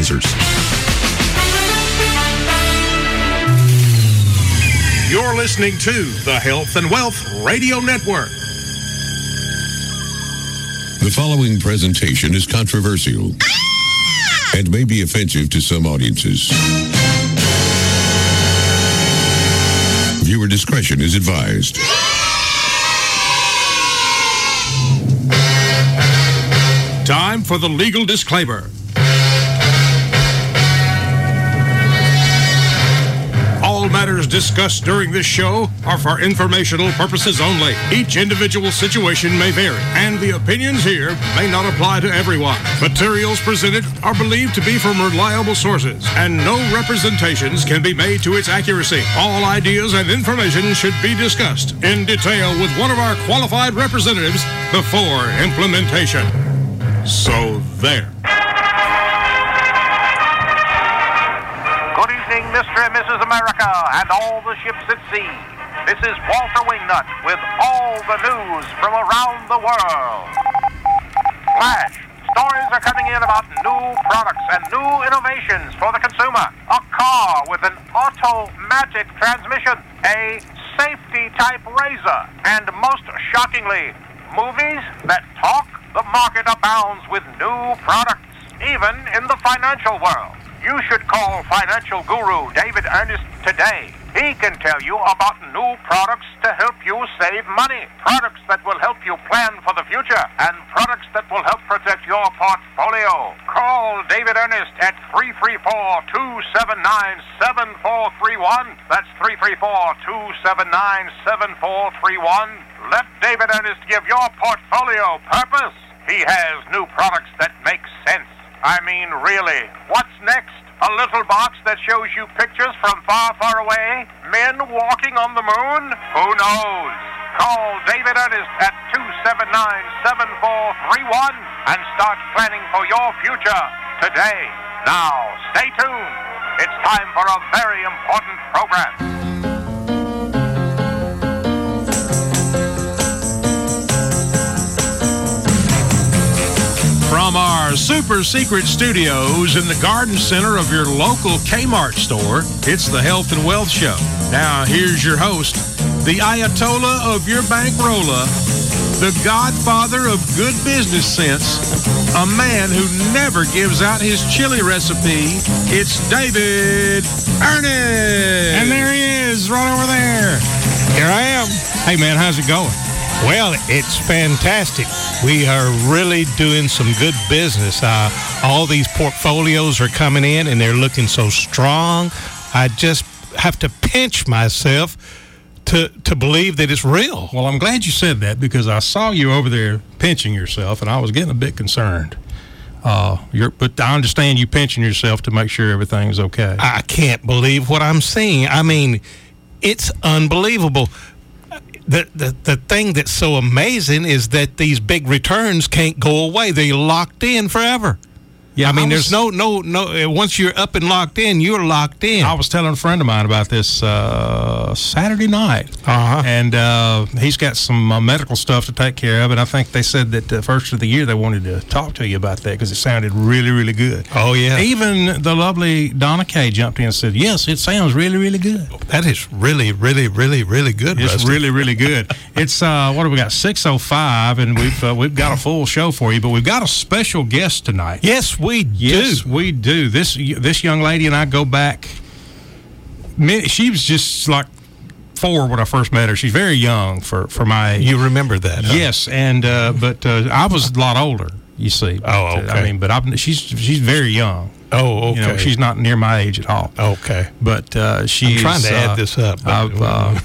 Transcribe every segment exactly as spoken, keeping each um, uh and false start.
advisors. You're listening to the Health and Wealth Radio Network. The following presentation is controversial and may be offensive to some audiences. Viewer discretion is advised. Time for the legal disclaimer. All matters discussed during this show are for informational purposes only. Each individual situation may vary, and the opinions here may not apply to everyone. Materials presented are believed to be from reliable sources, and no representations can be made to its accuracy. All ideas and information should be discussed in detail with one of our qualified representatives before implementation. So there. Mister and Missus America and all the ships at sea. This is Walter Wingnut with all the news from around the world. Flash. Stories are coming in about new products and new innovations for the consumer. A car with an automatic transmission. A safety-type razor. And most shockingly, movies that talk. The market abounds with new products, even in the financial world. You should call financial guru David Ernest today. He can tell you about new products to help you save money, products that will help you plan for the future, and products that will help protect your portfolio. Call David Ernest at three three four, two seven nine, seven four three one. That's three three four, two seven nine, seven four three one. Let David Ernest give your portfolio purpose. He has new products that make sense. I mean, really, what's next? A little box that shows you pictures from far, far away? Men walking on the moon? Who knows? Call David Ernest at two seven nine, seven four three one and start planning for your future today. Now, stay tuned. It's time for a very important program. From our super secret studios in the garden center of your local Kmart store, it's the Health and Wealth Show. Now, here's your host, the Ayatollah of your bankroller, the godfather of good business sense, a man who never gives out his chili recipe. It's David Ernest. And there he is, right over there. Here I am. Hey, man, how's it going? Well, it's fantastic. We are really doing some good business. Uh, all these portfolios are coming in, and they're looking so strong. I just have to pinch myself to to believe that it's real. Well, I'm glad you said that, because I saw you over there pinching yourself, and I was getting a bit concerned. Uh, you're, but I understand you pinching yourself to make sure everything's okay. I can't believe what I'm seeing. I mean, it's unbelievable. The, the the thing that's so amazing is that these big returns can't go away. They're locked in forever. Yeah, I mean, I was, there's no, no, no, once you're up and locked in, you're locked in. I was telling a friend of mine about this uh, Saturday night. Uh-huh. And uh, he's got some uh, medical stuff to take care of, and I think they said that the first of the year they wanted to talk to you about that because it sounded really, really good. Oh, yeah. Even the lovely Donna Kay jumped in and said, yes, it sounds really, really good. That is really, really, really, really good, It's Rusty. really, really good. It's, uh, what do we got, six oh five, and we've, uh, we've got a full show for you, but we've got a special guest tonight. Yes, we do. Yes, we do. This this young lady and I go back. She was just like four when I first met her. She's very young for, for my age. You remember that? Huh? Yes, and uh, but uh, I was a lot older. You see. Oh, okay. I mean, but I'm, she's she's very young. Oh, okay. You know, she's not near my age at all. Okay. But uh, she's I'm trying to uh, add this up. I've, uh,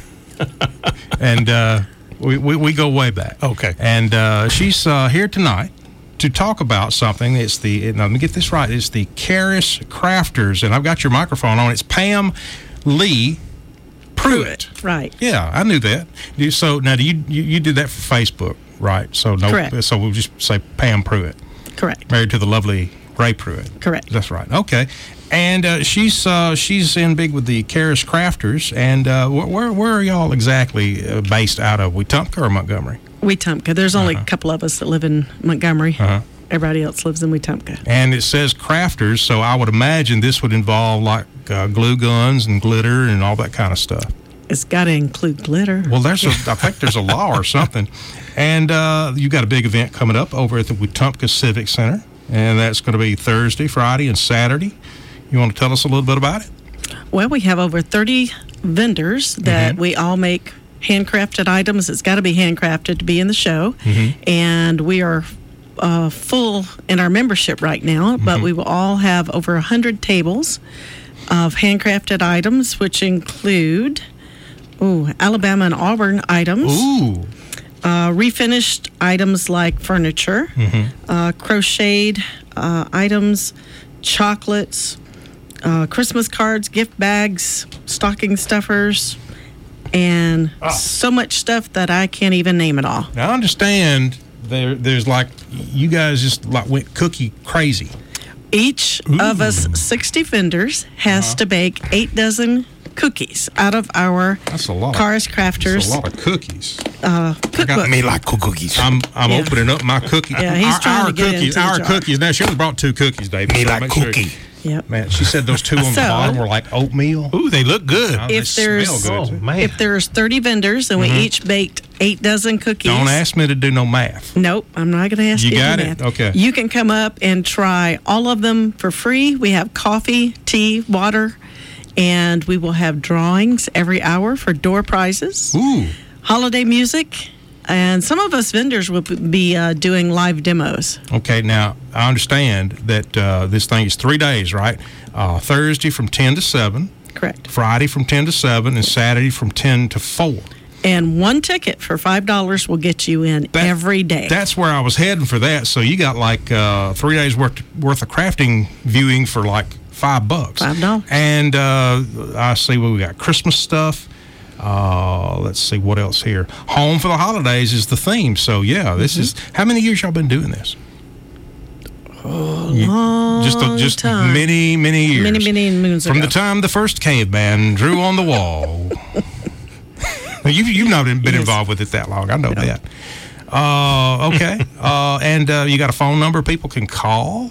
and uh, we, we we go way back. Okay. And uh, she's uh, here tonight to talk about something. It's the, now let me get this right, it's the Karis Crafters, and I've got your microphone on. It's Pam Lee Pruitt. Pruitt, right. Yeah, I knew that. You, so now, do you, you you did that for Facebook, right? So no, Correct. So we'll just say Pam Pruitt. Correct. Married to the lovely Ray Pruitt. Correct. That's right. Okay. And uh, she's uh, she's in big with the Karis Crafters. And uh, where where are y'all exactly uh, based out of? Wetumpka or Montgomery? Wetumpka. There's only Uh-huh. a couple of us that live in Montgomery. Uh-huh. Everybody else lives in Wetumpka. And it says crafters, so I would imagine this would involve like uh, glue guns and glitter and all that kind of stuff. It's got to include glitter. Well, there's a, I think there's a law or something. And uh, you got a big event coming up over at the Wetumpka Civic Center, and that's going to be Thursday, Friday, and Saturday. You want to tell us a little bit about it? Well, we have over thirty vendors that mm-hmm. we all make handcrafted items. It's got to be handcrafted to be in the show. Mm-hmm. And we are uh, full in our membership right now, but mm-hmm. we will all have over one hundred tables of handcrafted items, which include ooh, Alabama and Auburn items. Ooh. Uh, refinished items like furniture, mm-hmm. uh, crocheted uh, items, chocolates, uh, Christmas cards, gift bags, stocking stuffers, and ah. so much stuff that I can't even name it all. Now, I understand there, there's like, you guys just like went cookie crazy. Each Ooh. of us sixty vendors has uh-huh. to bake eight dozen cookies out of our that's a lot Cars of, Crafters. That's a lot of cookies. Uh, cookbook. I got me like cookies. I'm I'm yeah. opening up my cookies. Yeah, he's our, trying our to get cookies. into Our the cookies. Now she only brought two cookies, Dave. Me so like cookie. Sure. Yep. Man, she said those two on so, the bottom were like oatmeal. Ooh, they look good. Oh, if they there's smell good, oh, man. if there's thirty vendors and mm-hmm. we each baked eight dozen cookies. Don't ask me to do no math. Nope, I'm not going to ask you, you to got do it? math. Okay. You can come up and try all of them for free. We have coffee, tea, water, and we will have drawings every hour for door prizes. Ooh. Holiday music. And some of us vendors will be uh, doing live demos. Okay, now, I understand that uh, this thing is three days, right? Uh, Thursday from ten to seven. Correct. Friday from ten to seven, and Saturday from ten to four. And one ticket for five dollars will get you in that, every day. That's where I was heading for that. So you got like uh, three days worth, worth of crafting viewing for like five bucks. Five dollars. And uh, I see what we got. Christmas stuff. Uh, let's see what else here. Home for the holidays is the theme. So yeah, this mm-hmm. is. How many years y'all been doing this? Oh, you, long just a, just time. many many years. Many many moons From ago. the time the first caveman drew on the wall. you you've not been yes. involved with it that long. I know no. that. Uh, okay. uh, and uh, you got a phone number people can call.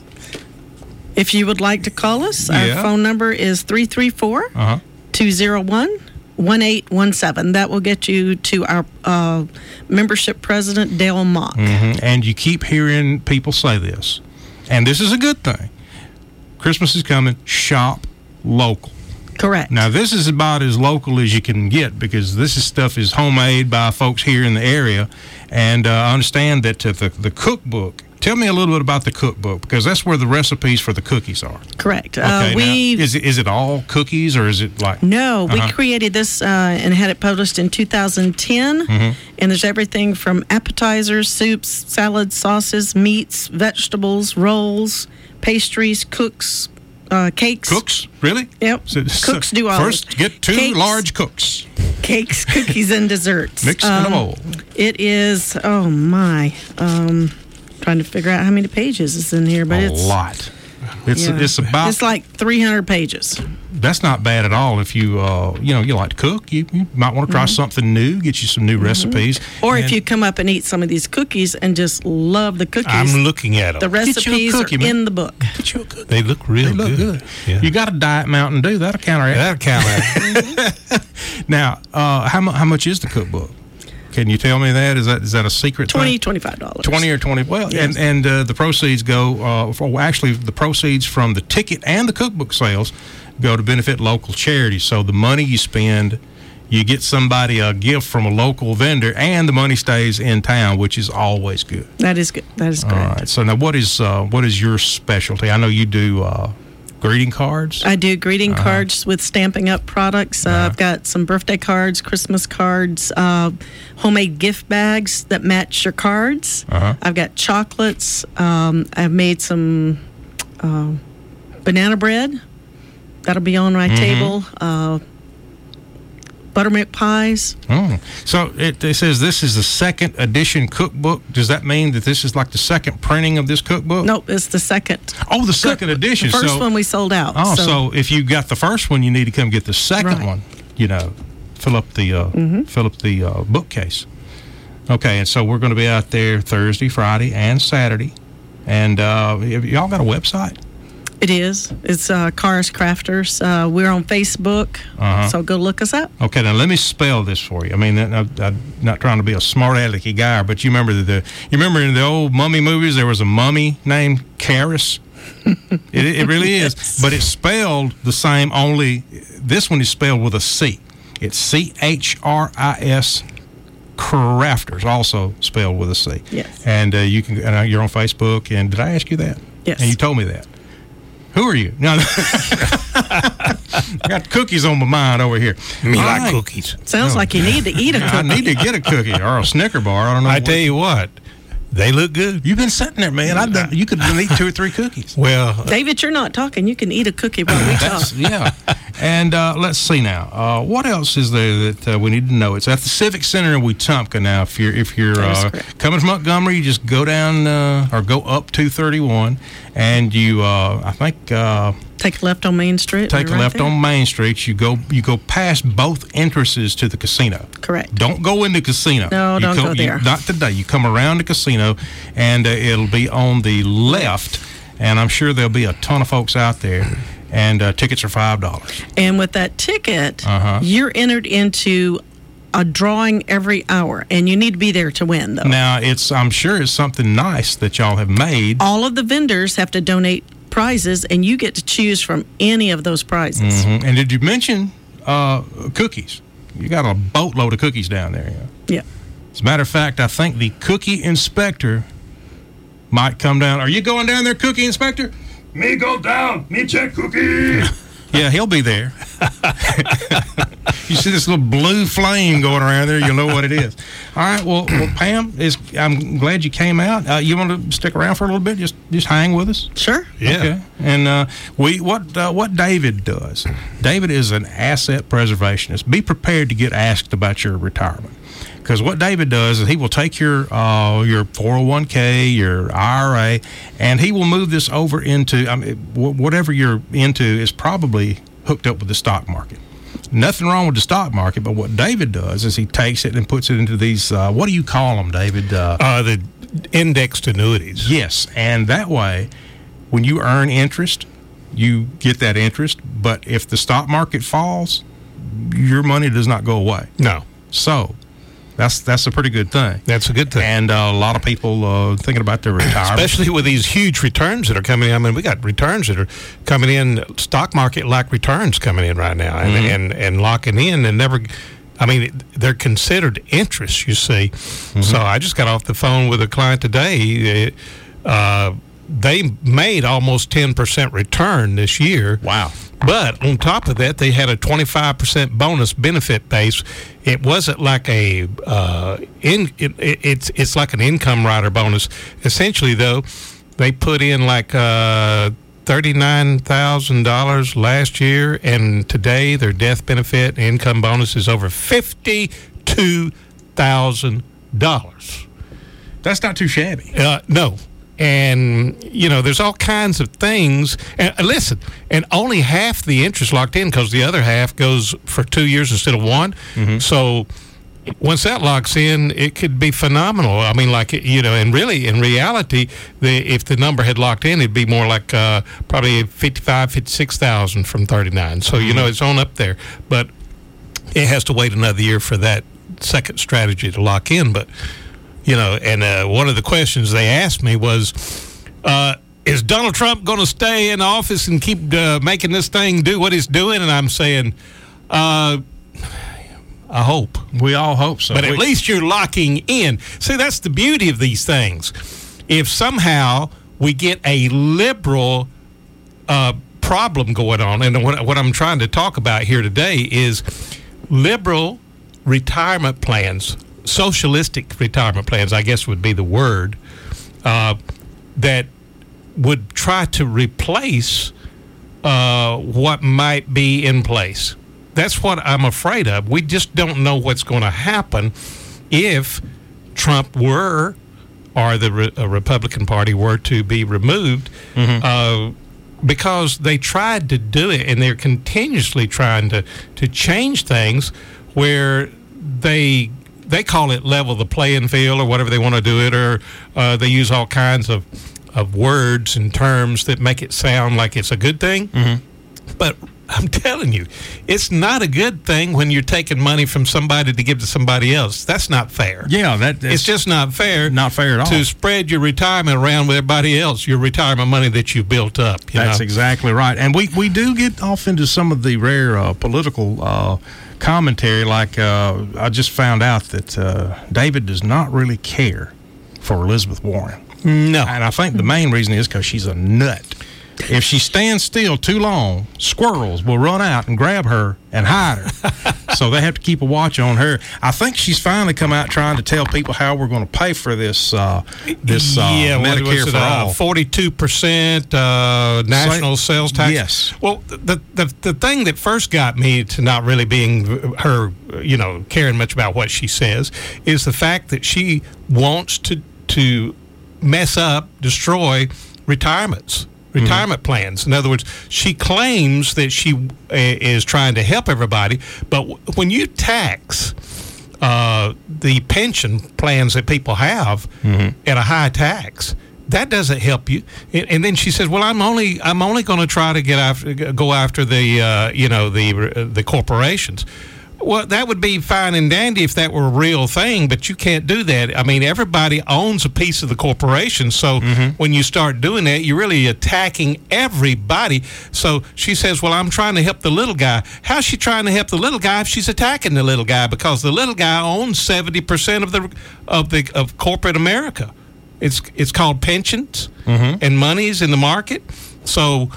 If you would like to call us, yeah. our phone number is three three four, two oh one, one eight one seven. That will get you to our uh, membership president, Dale Mock. Mm-hmm. And you keep hearing people say this, and this is a good thing. Christmas is coming, shop local. Correct. Now, this is about as local as you can get because this is stuff is homemade by folks here in the area. And uh, I understand that uh, the, the cookbook, tell me a little bit about the cookbook because that's where the recipes for the cookies are. Correct. Okay, uh, we now, is, it, is it all cookies or is it like? No, uh-huh. we created this uh, and had it published in two thousand ten. Mm-hmm. And there's everything from appetizers, soups, salads, sauces, meats, vegetables, rolls, pastries, cooks, Uh, cakes. Cooks? Really? Yep. So, cooks so do all First, get two cakes, large cooks. Cakes, cookies, and desserts. Mix um, in a bowl. It is, oh my, um, trying to figure out how many pages is in here, but a it's... A lot. It's yeah. it's about... It's like three hundred pages. That's not bad at all if you, uh, you know, you like to cook. You, you might want to try mm-hmm. something new, get you some new mm-hmm. recipes. Or and if you come up and eat some of these cookies and just love the cookies. I'm looking at them. The recipes cookie, are man. in the book. Get you a cookie. They look real they look good. good. Yeah. You got a Diet Mountain Dew. That'll counteract. That'll counteract. Now, uh, how, mu- how much is the cookbook? Can you tell me that? Is that is that a secret twenty thing? twenty-five dollars twenty or twenty Well, yes. and, and uh, the proceeds go, uh, for, well, actually, the proceeds from the ticket and the cookbook sales go to benefit local charities. So the money you spend, you get somebody a gift from a local vendor, and the money stays in town, which is always good. That is good. That is correct. All right. So now, what is uh, what is your specialty? I know you do uh, greeting cards. I do greeting uh-huh. cards with Stampin' Up products. Uh, uh-huh. I've got some birthday cards, Christmas cards, uh, homemade gift bags that match your cards. Uh-huh. I've got chocolates. Um, I've made some uh, banana bread. That'll be on my mm-hmm. table. Uh, buttermilk pies. Oh. So it, it says this is the second edition cookbook. Does that mean that this is like the second printing of this cookbook? Nope, it's the second. Oh, the second Cook, edition. The first so, one we sold out. Oh, so. so if you got the first one, you need to come get the second right. one. You know, fill up the uh, mm-hmm. fill up the uh, bookcase. Okay, and so we're going to be out there Thursday, Friday, and Saturday. And uh, have y'all got a website? It is. It's uh, Cars Crafters. Uh, we're on Facebook, Uh-huh. so go look us up. Okay, now let me spell this for you. I mean, I'm, I'm not trying to be a smart alecky guy, but you remember the you remember in the old mummy movies there was a mummy named Karis. it, it really is, Yes. but it's spelled the same. Only this one is spelled with a C. It's C H R I S. Crafters, also spelled with a C. Yes. And uh, you can. Uh, you're on Facebook. And did I ask you that? Yes. And you told me that. Who are you? No, I got cookies on my mind over here. Me All like right. cookies. Sounds like you need to eat a I cookie. need to get a cookie or a Snicker bar. I don't know. I what- tell you what, they look good. you've been sitting there, man. I've done. You could eat two or three cookies. Well, David, you're not talking. You can eat a cookie while we talk. That's, yeah. And uh, let's see now. Uh, what else is there that uh, we need to know? It's at the Civic Center in Wetumpka now. If you're if you're That is uh, correct. coming from Montgomery, you just go down uh, or go up two thirty-one, and you uh, I think uh, Take a left on Main Street. take a You're right left there. on Main Street. You go you go past both entrances to the casino. Correct. Don't go in the casino. No, You don't co- go you- there. not today. You come around the casino, and uh, it'll be on the left. And I'm sure there'll be a ton of folks out there. And uh, tickets are five dollars. And with that ticket, Uh-huh. you're entered into a drawing every hour, and you need to be there to win, though. Now, it's I'm sure it's something nice that y'all have made. All of the vendors have to donate prizes, and you get to choose from any of those prizes. Mhm. And did you mention uh, cookies? You got a boatload of cookies down there. Yeah. Yeah. As a matter of fact, I think the cookie inspector might come down. Are you going down there, cookie inspector? Me go down, me check cookie. Yeah, he'll be there. You see this little blue flame going around there, you'll know what it is. All right, well, well Pam, is, I'm glad you came out. Uh, you want to stick around for a little bit? Just just hang with us? Sure. yeah. Okay. And uh, we what uh, what David does. David is an asset preservationist. Be prepared to get asked about your retirement, because what David does is he will take your uh, your four oh one k, your I R A, and he will move this over into I mean, wh- whatever you're into is probably hooked up with the stock market. Nothing wrong with the stock market, but what David does is he takes it and puts it into these. Uh, what do you call them, David? Uh, Uh, the indexed annuities. Yes, and that way, when you earn interest, you get that interest. But if the stock market falls, your money does not go away. No, So that's that's a pretty good thing. that's a good thing. And uh, a lot of people uh, thinking about their retirement. Especially with these huge returns that are coming in. I mean, we got returns that are coming in, stock market like returns coming in right now, and, and, and locking in and never. I mean, they're considered interest, you see. So I just got off the phone with a client today. Uh, they made almost ten percent return this year. Wow. But on top of that, they had a twenty-five percent bonus benefit base. It wasn't like a uh, in it, it, it's it's like an income rider bonus. Essentially, though, they put in like uh, thirty-nine thousand dollars last year, and today their death benefit and income bonus is over fifty-two thousand dollars. That's not too shabby. Uh, no. And, you know, there's all kinds of things. And uh, listen, and only half the interest locked in because the other half goes for two years instead of one. So once that locks in, it could be phenomenal. I mean, like, you know, and really, in reality, the if the number had locked in, it'd be more like uh, probably fifty-five, fifty-six thousand from thirty-nine. So, you know, it's on up there. But it has to wait another year for that second strategy to lock in. But, you know, and uh, one of the questions they asked me was, uh, is Donald Trump going to stay in office and keep uh, making this thing do what it's doing? And I'm saying, uh, I hope. We all hope so. But at We- least you're locking in. See, that's the beauty of these things. If somehow we get a liberal uh, problem going on, and what, what I'm trying to talk about here today is liberal retirement plans, socialistic retirement plans, I guess would be the word, uh, that would try to replace uh, what might be in place. That's what I'm afraid of. We just don't know what's going to happen if Trump were, or the Re- uh, Republican Party were to be removed, uh, because they tried to do it, and they're continuously trying to, to change things where they they call it level the playing field or whatever they want to do it, or uh, they use all kinds of of words and terms that make it sound like it's a good thing. Mm-hmm. But I'm telling you, it's not a good thing when you're taking money from somebody to give to somebody else. That's not fair. Yeah, that it's just not fair. Not fair at all. To spread your retirement around with everybody else, your retirement money that you've built up. You That's know? exactly right. And we, we do get off into some of the rare uh, political uh, commentary. Like uh, I just found out that uh, David does not really care for Elizabeth Warren. No. And I think the main reason is because she's a nut. If she stands still too long, squirrels will run out and grab her and hide her. So they have to keep a watch on her. I think she's finally come out trying to tell people how we're going to pay for this uh, this uh, yeah, Medicare what was it, for uh, all. forty-two percent uh, national So, sales tax. yes. Well, the, the the thing that first got me to not really being her, you know, caring much about what she says is the fact that she wants to to mess up, destroy retirements. Retirement mm-hmm. plans. In other words, she claims that she uh, is trying to help everybody, but w- when you tax uh, the pension plans that people have mm-hmm. at a high tax, that doesn't help you. And, and then she says, "Well, I'm only I'm only going to try to get after go after the uh, you know the uh, the corporations." Well, that would be fine and dandy if that were a real thing, but you can't do that. I mean, everybody owns a piece of the corporation, so mm-hmm. when you start doing that, you're really attacking everybody. So she says, well, I'm trying to help the little guy. How's she trying to help the little guy if she's attacking the little guy? Because the little guy owns seventy percent of the of the of corporate America. It's it's called pensions mm-hmm. and monies in the market. So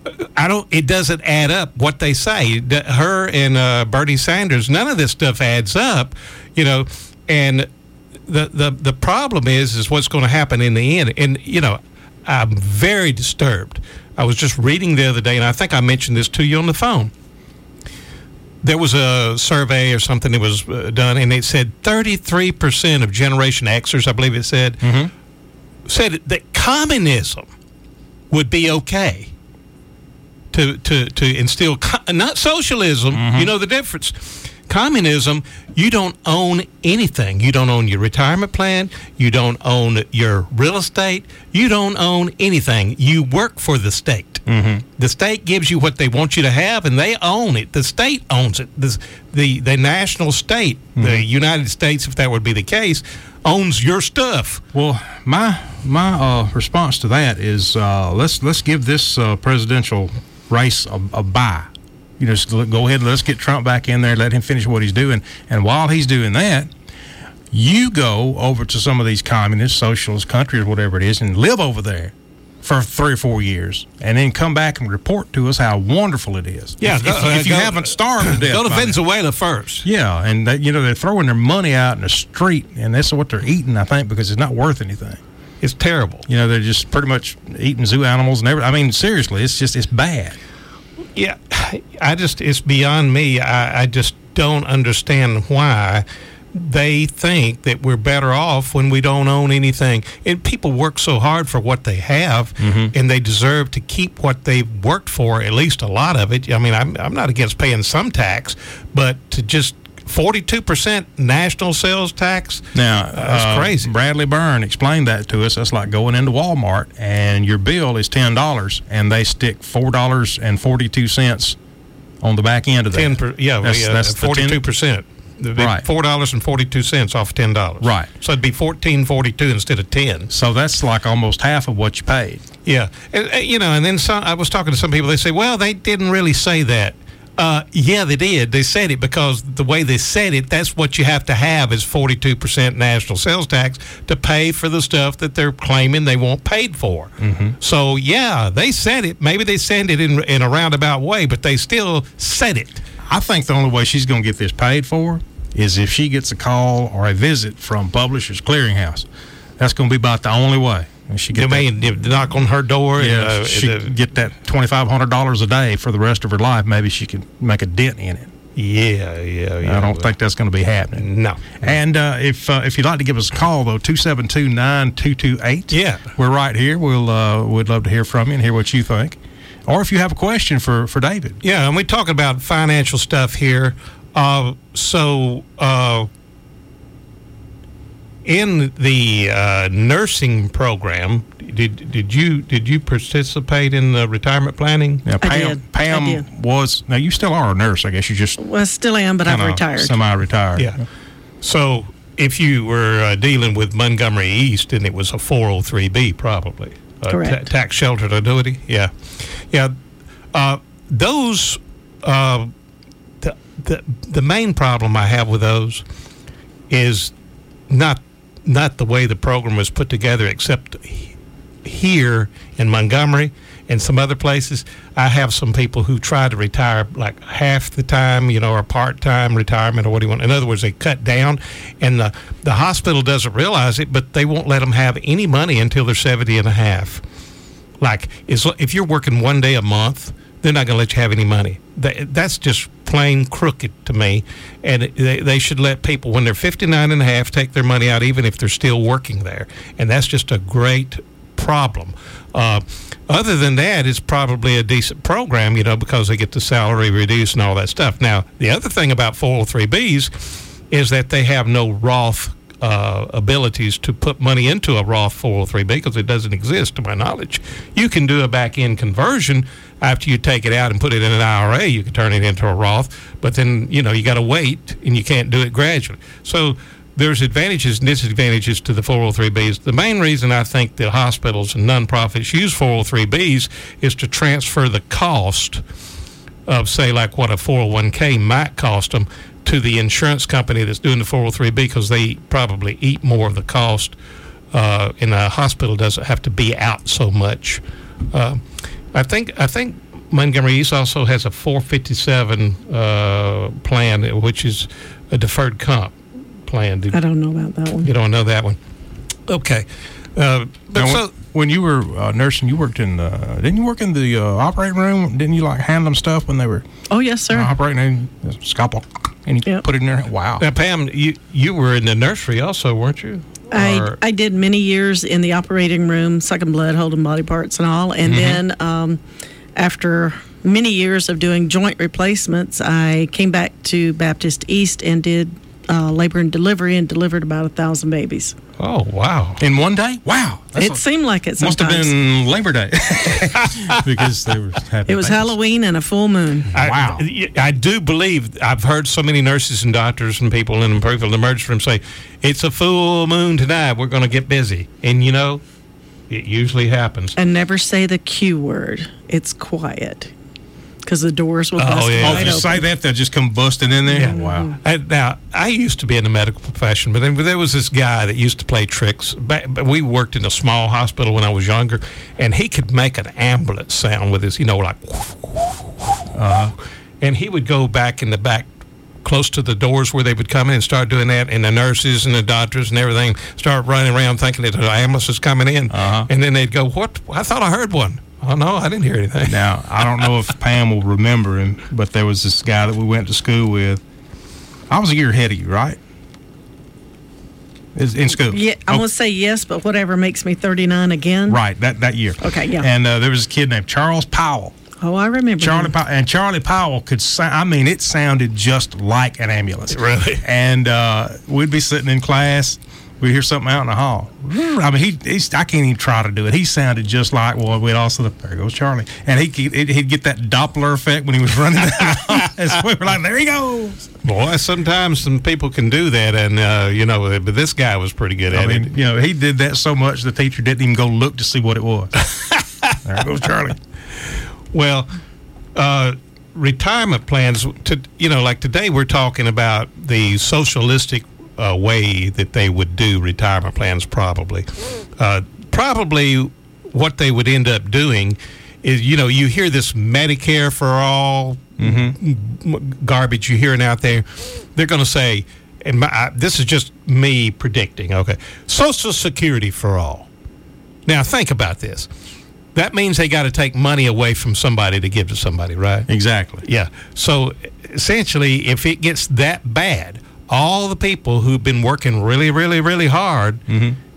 I don't. It doesn't add up what they say. Her and uh, Bernie Sanders, none of this stuff adds up, you know. And the the the problem is is what's going to happen in the end. And you know, I'm very disturbed. I was just reading the other day, and I think I mentioned this to you on the phone. There was a survey or something that was uh, done, and it said thirty-three percent of Generation Xers, I believe it said, mm-hmm. said that communism would be okay. To, to, to instill, co- not socialism, mm-hmm. you know the difference. Communism, you don't own anything. You don't own your retirement plan. You don't own your real estate. You don't own anything. You work for the state. Mm-hmm. The state gives you what they want you to have, and they own it. The state owns it. The, the, the national state, mm-hmm. the United States, if that would be the case, owns your stuff. Well, my my uh, response to that is uh, let's let's give this uh, presidential race a, a bye. You know, just go ahead and let's get Trump back in there, let him finish what he's doing. And while he's doing that, you go over to some of these communist, socialist countries, whatever it is, and live over there for three or four years, and then come back and report to us how wonderful it is. Yeah, if, go, if, if you go, haven't starved to death. Go to Venezuela then. first. Yeah, and they, you know they're throwing their money out in the street, and that's what they're eating, I think, because it's not worth anything. It's terrible. You know, they're just pretty much eating zoo animals and everything. I mean, seriously, it's just, it's bad. Yeah, I just, it's beyond me. I, I just don't understand why they think that we're better off when we don't own anything. And people work so hard for what they have, mm-hmm. and they deserve to keep what they've worked for, at least a lot of it. I mean, I'm, I'm not against paying some tax, but to just forty-two percent national sales tax? Now, that's uh, crazy. Bradley Byrne explained that to us. That's like going into Walmart, and your bill is ten dollars, and they stick four dollars and forty-two cents on the back end of that. ten per, yeah, that's, yeah, that's forty-two percent. Right. four dollars and forty-two cents off ten dollars. Right. So it'd be fourteen forty-two instead of ten. So that's like almost half of what you paid. Yeah. And, uh, you know, and then some, I was talking to some people, they say, well, they didn't really say that. Uh, yeah, they did. They said it because the way they said it, that's what you have to have is forty-two percent national sales tax to pay for the stuff that they're claiming they want paid for. Mm-hmm. So, yeah, they said it. Maybe they said it in, in a roundabout way, but they still said it. I think the only way she's going to get this paid for is if she gets a call or a visit from Publishers Clearinghouse. That's going to be about the only way. And she get they may knock on her door. Yeah, and, uh, she the, get that twenty-five hundred dollars a day for the rest of her life. Maybe she could make a dent in it. Yeah, yeah, yeah. I don't think that's going to be happening. No. And uh, if uh, if you'd like to give us a call, though, two seven two, nine two two eight. Yeah. We're right here. We'll, uh, we'd love to hear from you and hear what you think. Or if you have a question for, for David. Yeah, and we talk about financial stuff here. Uh, so, uh, in the uh, nursing program, did did you did you participate in the retirement planning? Now, I Pam, did. Pam I did. was, now you still are a nurse, I guess you just Well, I still am, but I've kinda retired. semi-retired. Yeah. So if you were uh, dealing with Montgomery East, and it was a four oh three B, probably. Uh, Correct. ta- tax sheltered annuity. Yeah. Yeah. Uh, those, uh, the, the, the main problem I have with those is not not the way the program was put together, except here in Montgomery and some other places. I have some people who try to retire like half the time, you know, or part-time retirement, or what do you want. In other words, they cut down, and the, the hospital doesn't realize it, but they won't let them have any money until they're seventy and a half. Like, is, if you're working one day a month, they're not going to let you have any money. That, that's just plain crooked to me. And they, they should let people, when they're fifty-nine and a half, take their money out, even if they're still working there. And that's just a great problem. Uh, other than that, it's probably a decent program, you know, because they get the salary reduced and all that stuff. Now, the other thing about four oh three B's is that they have no Roth uh, abilities to put money into a Roth four oh three B, because it doesn't exist, to my knowledge. You can do a back-end conversion after you take it out and put it in an I R A. You can turn it into a Roth, but then, you know, you got to wait, and you can't do it gradually. So there's advantages and disadvantages to the four oh three B's. The main reason I think the hospitals and nonprofits use four oh three B's is to transfer the cost of, say, like what a four oh one K might cost them to the insurance company that's doing the four oh three B, because they probably eat more of the cost, uh, and a hospital doesn't have to be out so much. Uh, I think I think Montgomery East also has a four fifty-seven uh, plan, which is a deferred comp plan. Did, I don't know about that one. You don't know that one? Okay. Uh, but Now, so, when, when you were uh, nursing, you worked in the, didn't you work in the uh, operating room? Didn't you like hand them stuff when they were Oh, yes, sir. uh, operating in the scalpel? And you Yep. put it in there? Wow. now, Pam, you, you were in the nursery also, weren't you? I, Or- I did many years in the operating room, sucking blood, holding body parts and all. And then um, after many years of doing joint replacements, I came back to Baptist East and did uh, labor and delivery and delivered about a thousand babies. Oh, wow. In one day? Wow. That's It a- seemed like it must sometimes. have been Labor Day. Because they were having It was babies. Halloween and a full moon. Wow. I, I do believe, I've heard so many nurses and doctors and people in the emergency room say, it's a full moon tonight, we're going to get busy. And, you know, it usually happens. And never say the Q word. It's quiet. Because the doors will Oh, bust yeah. Oh, wide if you open. say that, they'll just come busting in there? Yeah. Wow. I, now, I used to be in the medical profession, but then there was this guy that used to play tricks. Back, but we worked in a small hospital when I was younger, and he could make an ambulance sound with his, you know, like, uh, and he would go back in the back close to the doors where they would come in and start doing that, and the nurses and the doctors and everything start running around thinking that the ambulance is coming in, Uh-huh. and then they'd go, what? I thought I heard one. Oh, no, I didn't hear anything. Now, I don't know if Pam will remember him, but there was this guy that we went to school with. I was a year ahead of you, right? Is- In school. Yeah, I'm Oh, going to say yes, but whatever makes me thirty-nine again. Right, that, that year. Okay, yeah. And uh, there was a kid named Charles Powell. Oh, I remember. Charlie him. Powell, and Charlie Powell could sound, I mean, it sounded just like an ambulance. Really? And uh, we'd be sitting in class, we'd hear something out in the hall. I mean, he, he's, I can't even try to do it. He sounded just like, well, we'd also, there goes Charlie. And he, he'd, he'd get that Doppler effect when he was running down the hall. And so we were like, there he goes. Boy, sometimes some people can do that, and, uh, you know, but this guy was pretty good I at mean, it. you know, he did that so much the teacher didn't even go look to see what it was. There goes Charlie. Well, uh, retirement plans, to, you know, like today we're talking about the socialistic uh, way that they would do retirement plans probably. Uh, probably what they would end up doing is, you know, you hear this Medicare for all m- garbage you're hearing out there. They're going to say, and my, I, this is just me predicting, okay, Social Security for all. Now, think about this. That means they got to take money away from somebody to give to somebody, right? Exactly. Yeah. So essentially, if it gets that bad, all the people who've been working really, really, really hard,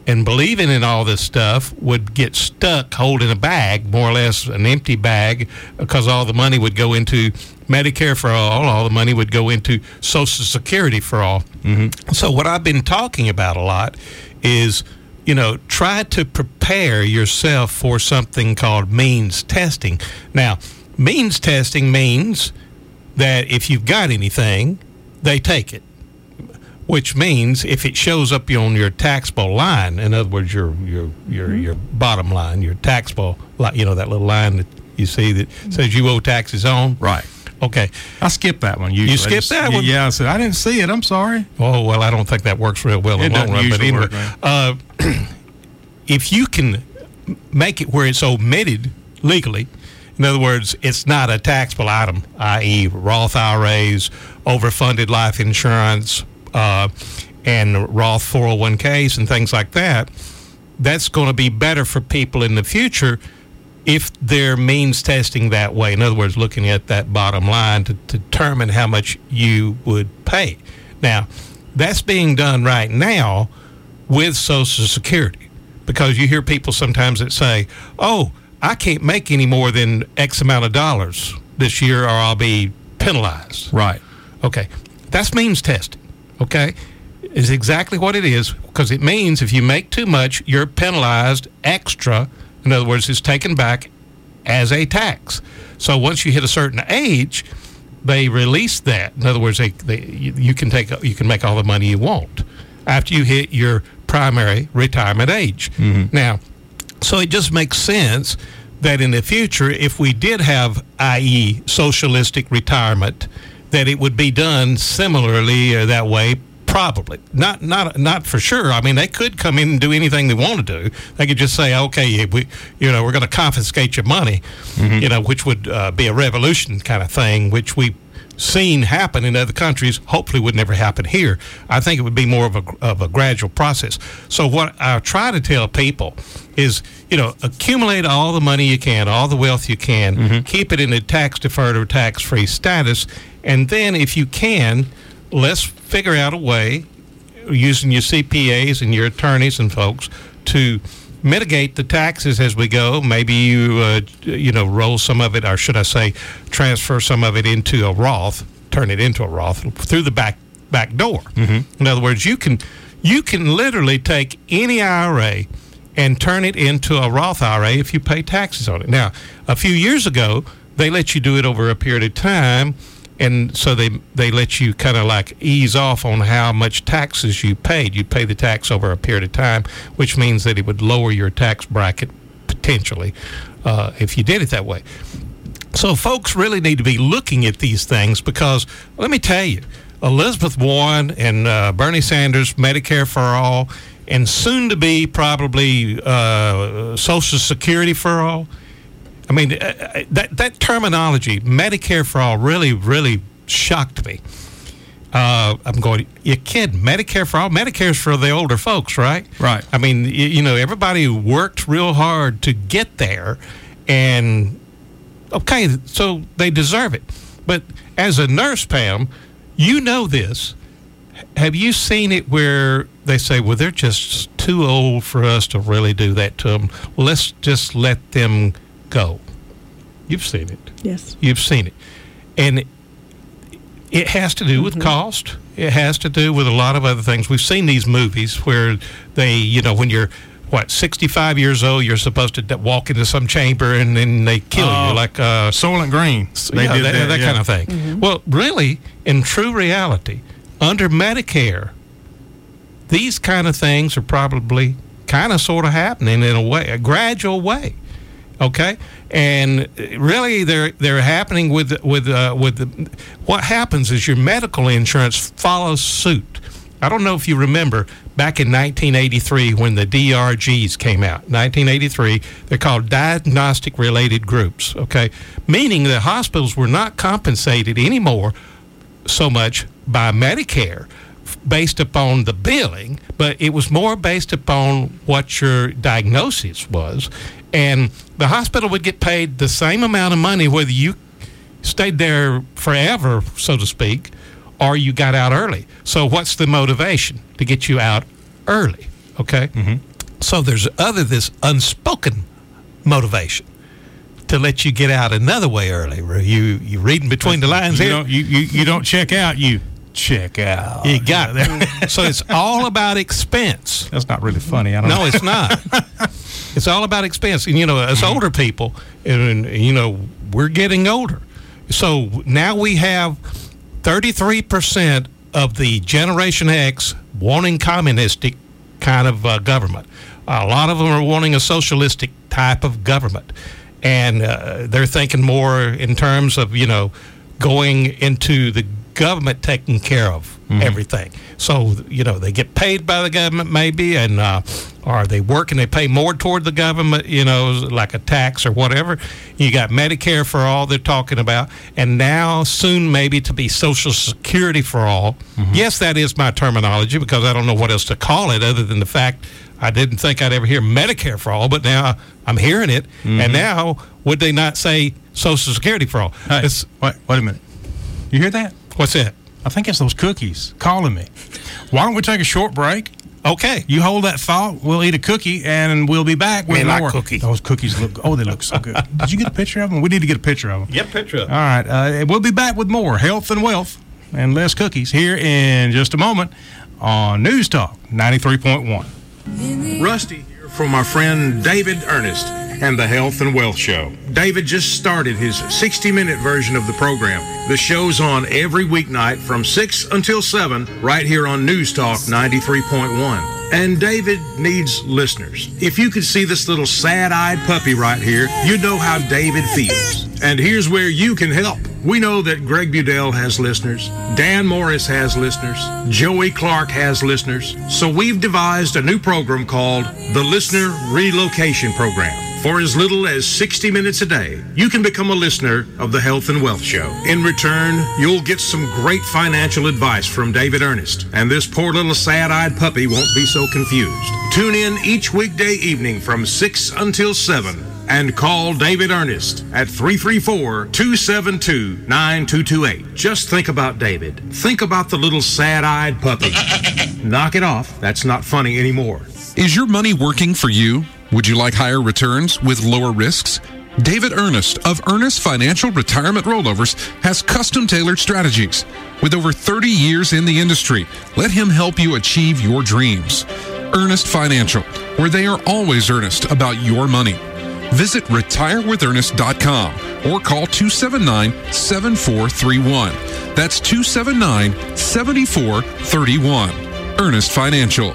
and believing in all this stuff would get stuck holding a bag, more or less an empty bag, because all the money would go into Medicare for all, all the money would go into Social Security for all. Mm-hmm. So what I've been talking about a lot is, you know, try to prepare yourself for something called means testing. Now, means testing means that if you've got anything, they take it, which means if it shows up on your taxable line, in other words, your your your mm-hmm. your bottom line, your taxable, you know, that little line that you see that says you owe taxes on. Right. Okay. I skipped that one. Usually. You skipped just, that one? Yeah, I said, I didn't see it. I'm sorry. Oh, well, I don't think that works real well in the long run. But anyway, work, uh, if you can make it where it's omitted legally, in other words, it's not a taxable item, that is. Roth I R As, overfunded life insurance, uh, and Roth four oh one Ks and things like that, that's going to be better for people in the future if they're means testing that way. In other words, looking at that bottom line to, to determine how much you would pay. Now, that's being done right now with Social Security, because you hear people sometimes that say, oh, I can't make any more than X amount of dollars this year or I'll be penalized. Right. Okay. That's means testing, okay? Is exactly what it is, because it means if you make too much, you're penalized extra. In other words, it's taken back as a tax. So once you hit a certain age, they release that. In other words, they, they you, you can take you can make all the money you want after you hit your primary retirement age. Mm-hmm. Now, so it just makes sense that in the future, if we did have, that is, socialistic retirement, that it would be done similarly or that way. Probably not, not, not for sure. I mean, they could come in and do anything they want to do. They could just say, "Okay, we, you know, we're going to confiscate your money," mm-hmm. you know, which would uh, be a revolution kind of thing, which we've seen happen in other countries. Hopefully, would never happen here. I think it would be more of a of a gradual process. So, what I try to tell people is, you know, accumulate all the money you can, all the wealth you can, mm-hmm. keep it in a tax deferred or tax free status, and then, if you can, let's figure out a way, using your C P As and your attorneys and folks, to mitigate the taxes as we go. Maybe you, uh, you know, roll some of it, or should I say, transfer some of it into a Roth, turn it into a Roth through the back back door. Mm-hmm. In other words, you can you can literally take any I R A and turn it into a Roth I R A if you pay taxes on it. Now, a few years ago, they let you do it over a period of time. And so they they let you kind of like ease off on how much taxes you paid. You pay the tax over a period of time, which means that it would lower your tax bracket potentially uh, if you did it that way. So folks really need to be looking at these things, because let me tell you, Elizabeth Warren and uh, Bernie Sanders, Medicare for all, and soon to be probably uh, Social Security for all. I mean, uh, that that terminology, Medicare for all, really, really shocked me. Uh, I'm going, you kidding? Medicare for all? Medicare's for the older folks, right? Right. I mean, you, you know, everybody worked real hard to get there, and, okay, so they deserve it. But as a nurse, Pam, you know this. Have you seen it where they say, well, they're just too old for us to really do that to them. Let's just let them go. You've seen it. Yes. You've seen it. And it has to do mm-hmm. with cost. It has to do with a lot of other things. We've seen these movies where they, you know, when you're, what, sixty-five years old, you're supposed to walk into some chamber and then they kill uh, you, like uh, Soylent Green. They yeah, did that, that, that yeah. kind of thing. Mm-hmm. Well, really, in true reality, under Medicare, these kind of things are probably kind of sort of happening in a way, a gradual way. Okay, and really, they're they're happening with with uh, with the, what happens is your medical insurance follows suit. I don't know if you remember back in nineteen eighty-three when the D R Gs came out. nineteen eighty-three, they're called diagnostic related groups. Okay, meaning the hospitals were not compensated anymore so much by Medicare based upon the billing, but it was more based upon what your diagnosis was. And the hospital would get paid the same amount of money whether you stayed there forever, so to speak, or you got out early. So what's the motivation? To get you out early, okay? Mm-hmm. So there's other this unspoken motivation to let you get out another way early. You you reading between the lines you here. Don't, you, you you don't check out. You check out. You got it. So it's all about expense. That's not really funny. I don't No, know. it's not. It's all about expense. And, you know, as older people, and, you know, we're getting older. So now we have thirty-three percent of the Generation X wanting communistic kind of uh, government. A lot of them are wanting a socialistic type of government. And uh, they're thinking more in terms of, you know, going into the government taking care of mm-hmm. everything. So, you know, they get paid by the government maybe, and uh, or they work and they pay more toward the government, you know, like a tax or whatever. You got Medicare for all they're talking about, and now soon maybe to be Social Security for all. Mm-hmm. Yes, that is my terminology because I don't know what else to call it other than the fact I didn't think I'd ever hear Medicare for all, but now I'm hearing it. Mm-hmm. And now would they not say Social Security for all? Hey, it's, wait, wait a minute. You hear that? What's that? I think it's those cookies calling me. Why don't we take a short break? Okay. You hold that thought. We'll eat a cookie, and we'll be back with Man, more. like cookie. Those cookies look, oh, they look so good. Did you get a picture of them? We need to get a picture of them. Get a picture of them. All right. Uh, we'll be back with more health and wealth and less cookies here in just a moment on News Talk ninety-three point one. Rusty here for my friend David Ernest and the Health and Wealth Show. David just started his sixty-minute version of the program. The show's on every weeknight from six until seven right here on News Talk ninety-three point one. And David needs listeners. If you could see this little sad-eyed puppy right here, you'd know how David feels. And here's where you can help. We know that Greg Budell has listeners, Dan Morris has listeners, Joey Clark has listeners. So we've devised a new program called the Listener Relocation Program. For as little as sixty minutes a day, you can become a listener of the Health and Wealth Show. In return, you'll get some great financial advice from David Ernest, and this poor little sad-eyed puppy won't be so confused. Tune in each weekday evening from six until seven and call David Ernest at three three four, two seven two, nine two two eight. Just think about David. Think about the little sad-eyed puppy. Knock it off. That's not funny anymore. Is your money working for you? Would you like higher returns with lower risks? David Ernest of Ernest Financial Retirement Rollovers has custom-tailored strategies. With over thirty years in the industry, let him help you achieve your dreams. Ernest Financial, where they are always earnest about your money. Visit retire with ernest dot com or call two seven nine, seven four three one. That's two seven nine, seven four three one. Ernest Financial.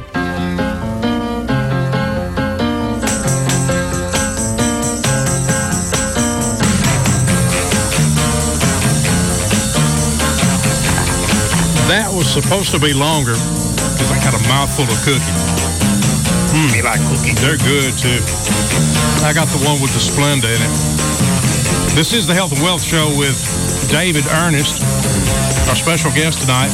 That was supposed to be longer because I got a mouthful of cookies. Mm, you like cookies? They're good, too. I got the one with the Splenda in it. This is the Health and Wealth Show with David Ernest. Our special guest tonight,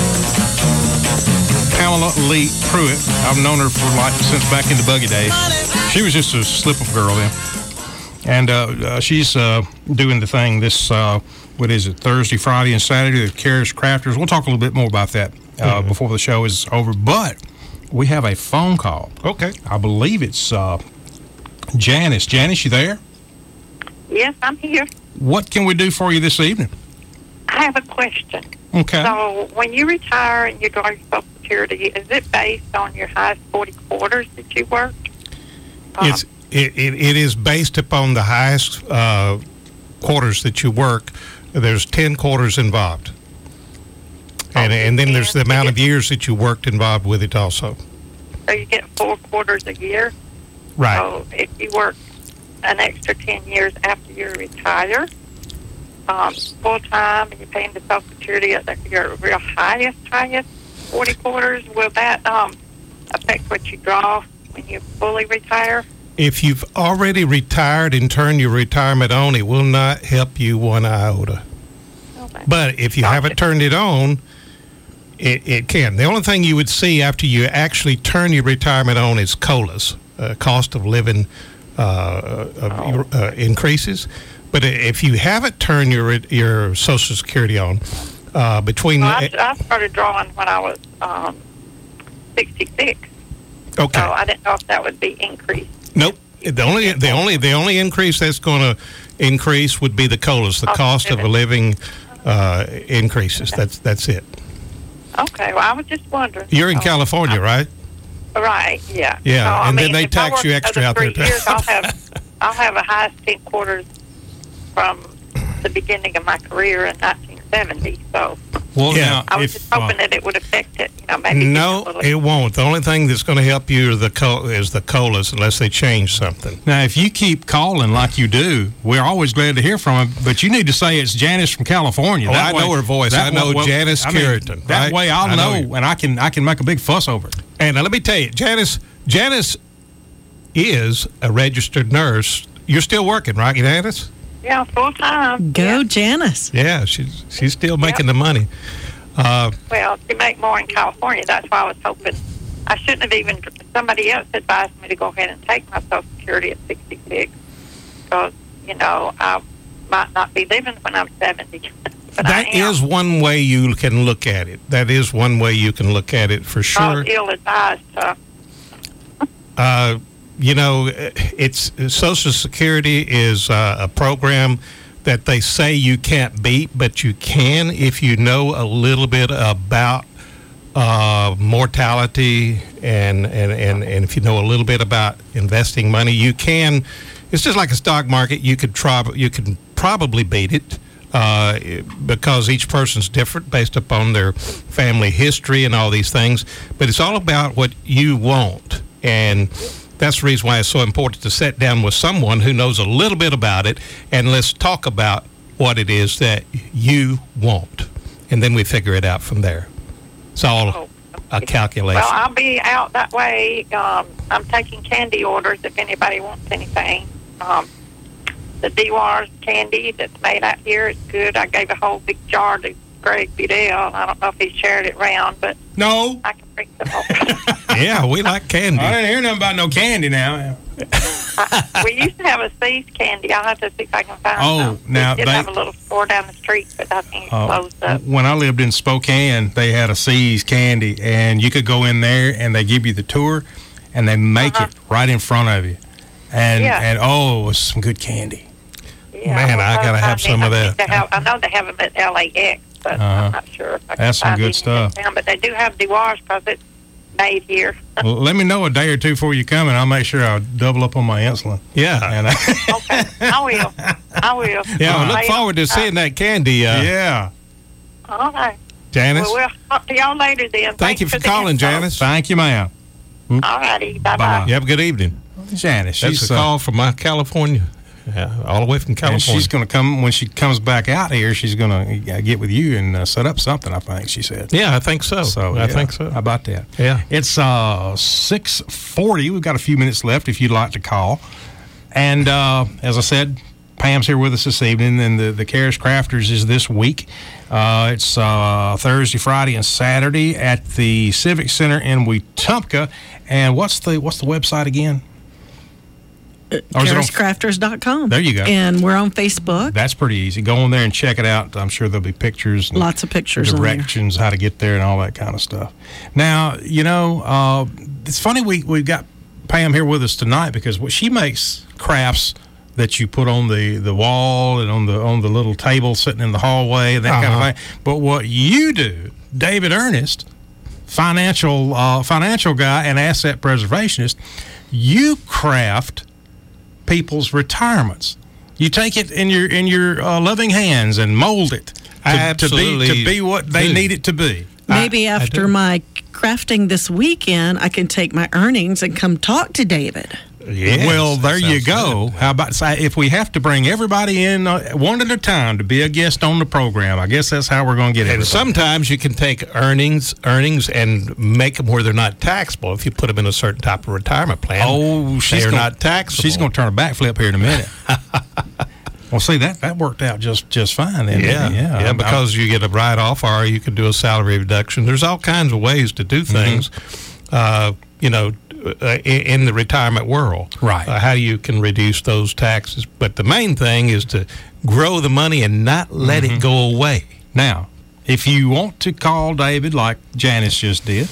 Pamela Lee Pruitt. I've known her for like since back in the buggy days. She was just a slip-up girl then. And uh, uh, she's uh, doing the thing this, uh, what is it, Thursday, Friday, and Saturday, the Cares Crafters. We'll talk a little bit more about that uh, mm-hmm. before the show is over. But we have a phone call. Okay. I believe it's uh, Janice. Janice, you there? Yes, I'm here. What can we do for you this evening? I have a question. Okay. So when you retire and you draw your Social Security, is it based on your highest forty quarters that you worked? Um, It's it, it, it is based upon the highest uh, quarters that you work. There's ten quarters involved. And, and then there's the amount of years that you worked involved with it also. So you get four quarters a year? Right. So if you work an extra ten years after you retire, um, full-time, and you're paying the Social Security at your real highest, highest forty quarters, will that um, affect what you draw when you fully retire? If you've already retired and turned your retirement on, it will not help you one iota. Okay. But if you Gotcha. haven't turned it on, it, it can. The only thing you would see after you actually turn your retirement on is COLAs, uh, cost of living uh, uh, uh, increases. But if you haven't turned your your Social Security on, uh, between... Well, I, I started drawing when I was um, sixty-six. Okay. So I didn't know if that would be increased. Nope. The only the only the only increase that's going to increase would be the COLAs. The cost of a living uh, increases. That's that's it. Okay. Well, I was just wondering. You're in So, California, I, right? Right. Yeah. Yeah, So, I and then mean, they if tax I work you extra another out there, three too. years, I'll have I'll have a highest ten quarters from the beginning of my career in nineteen seventy. So Well, Yeah. now, I was if, just hoping uh, that it would affect it. You know, maybe No, just a little. it won't. The only thing that's going to help you are the co- is the COLAs, unless they change something. now, if you keep calling like you do, we're always glad to hear from him. But you need to say it's Janice from California. Oh, That I know her voice. that I know way- Janice I mean, Carrington, That right? way, I'll I know know, you. and I can I can make a big fuss over it. And now let me tell you, Janice Janice is a registered nurse. You're still working, right, Janice? Yeah, full time. Go, Yeah. Janice. Yeah, she's she's still making the money. Uh, Well, to make more in California, that's why I was hoping. I shouldn't have even. Somebody else advised me to go ahead and take my Social Security at sixty-six, because you know I might not be living when I'm seventy. But that I am. is one way you can look at it. That is one way you can look at it for I sure. was ill advised. So. Uh, you know, it's Social Security is uh, a program that they say you can't beat, but you can if you know a little bit about uh, mortality and, and, and, and if you know a little bit about investing money, you can. It's just like a stock market. You could try, you can probably beat it. Uh, because each person's different based upon their family history and all these things. But it's all about what you want. And that's the reason why it's so important to sit down with someone who knows a little bit about it, and let's talk about what it is that you want. And then we figure it out from there. It's all a calculation. Well, I'll be out that way. Um, I'm taking candy orders if anybody wants anything. Um, the D W A R candy that's made out here is good. I gave a whole big jar to Greg Bedell. I don't know if he shared it around, but No, I can bring some over. Yeah, we like candy. I didn't hear nothing about no candy now. I, we used to have a C's candy. I'll have to see if I can find Oh, some. now we did they- have a little store down the street, but I think it's Uh, closed up. when I lived in Spokane, they had a C's candy, and you could go in there and they give you the tour, and they make Uh-huh. it right in front of you. And Yeah. and oh, it was some good candy. Yeah, Man, well, I gotta have mean, some of I think that. they have- I know they have them at L A X, but Uh-huh. I'm not sure if I can That's some find good any in stuff. town. But they do have D W A Rs because it's made here. Well, let me know a day or two before you come, and I'll make sure I'll double up on my insulin. Yeah. And I, Okay, I will. I will. Yeah, I Uh, look forward to seeing that candy, uh, yeah. All right. Janice. Well, we'll talk to y'all later then. Thank you for the calling, info. Janice. Thank you, ma'am. All righty. Bye-bye. Bye-bye. You have a good evening. Janice, That's she's a uh, call from my California, yeah, all the way from and California. she's going to come when she comes back out here. She's going to get with you and uh, set up something. I think she said. Yeah, I think so. So I yeah. think so. How about that? Yeah. It's uh six forty. We've got a few minutes left if you'd like to call. And uh, as I said, Pam's here with us this evening, and the the Cares Crafters is this week. Uh, it's uh, Thursday, Friday, and Saturday at the Civic Center in Wetumpka. And what's the what's the website again? Or is it on- Cares Crafters dot com. There you go. And we're on Facebook. That's pretty easy. Go on there and check it out. I'm sure there'll be pictures. And Lots of pictures on there. directions, how to get there, and all that kind of stuff. Now, you know, uh, it's funny we we've got Pam here with us tonight because what she makes crafts that you put on the, the wall and on the on the little table sitting in the hallway and that kind Uh-huh. of thing. But what you do, David Ernest, financial uh, financial guy and asset preservationist, you craft people's retirements. You take it in your in your uh, loving hands and mold it to, Absolutely to be to be what they do. need it to be. Maybe I- I after do. my crafting this weekend, I can take my earnings and come talk to David. Yes, well, that there you sounds go. good. How about say if we have to bring everybody in uh, one at a time to be a guest on the program? I guess that's how we're going to get it. And sometimes you can take earnings, earnings, and make them where they're not taxable. If you put them in a certain type of retirement plan, Oh, she's they're gonna, not taxable. She's going to turn a backflip here in a minute. Well, see that that worked out just just fine. Then, Yeah, didn't it? yeah, yeah, I'm- because you get a write-off, or you can do a salary reduction. There's all kinds of ways to do things. Uh, you know, uh, in, in the retirement world, Right. Uh, how you can reduce those taxes, but the main thing is to grow the money and not let it go away. Now, if you want to call David like Janice just did,